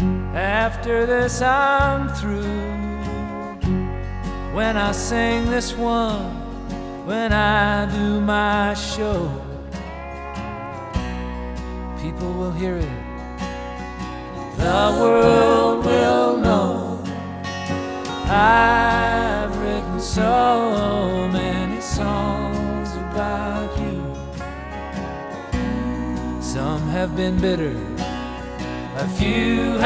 After this I'm through. When I sing this one, when I do my show, people will hear it, the world will know. I've written so many songs about you. Some have been bitter, a few